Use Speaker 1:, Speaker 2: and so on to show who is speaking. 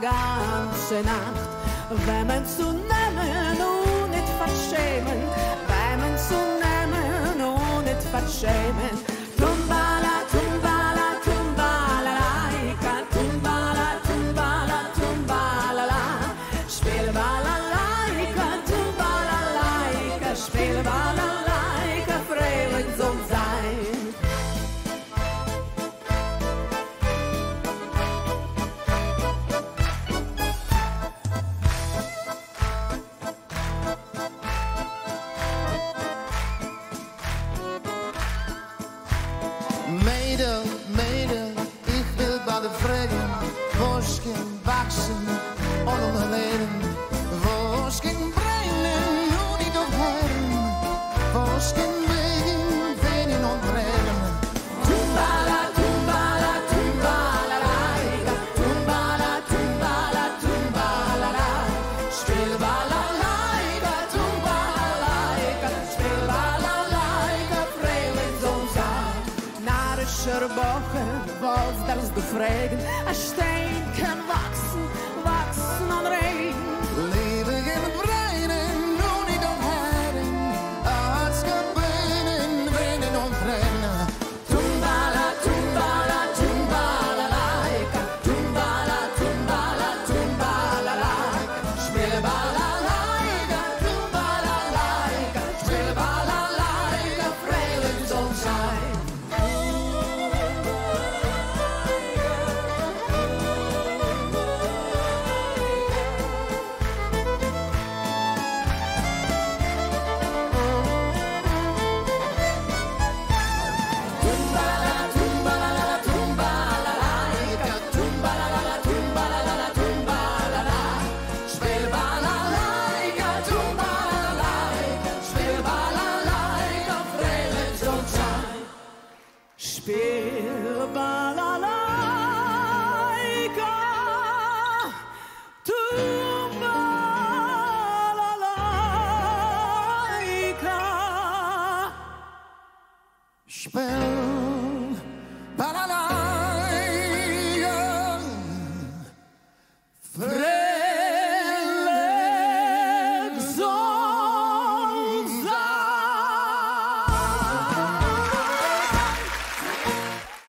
Speaker 1: ganze Nacht. Wenn man zu nehmen und nicht verschämen, wenn man zu nehmen und nicht verschämen. Tumbala, tumbala, tumbala, laika, tumbala, tumbala, tumbala, la. Spiel balalaika, tumbala, laika, spiel balalaika, freilich soll sein.
Speaker 2: Mädel, Mädel, ich will bei der Fragen, Woschken wachsen und umreden, Woschken brennen, nur nicht auf Herren, Woschken wegen, wenig und Reden.
Speaker 1: Tumbala, tumbala, tumbala, laika, tumbala, tumbala, tumbala, la. Spiel balalaika, tumbala, laika, spiel balalaika, freilich soll sein. Narischer Woche, was darfst du fragen? Ein Stein kann wachsen, wachsen und regen.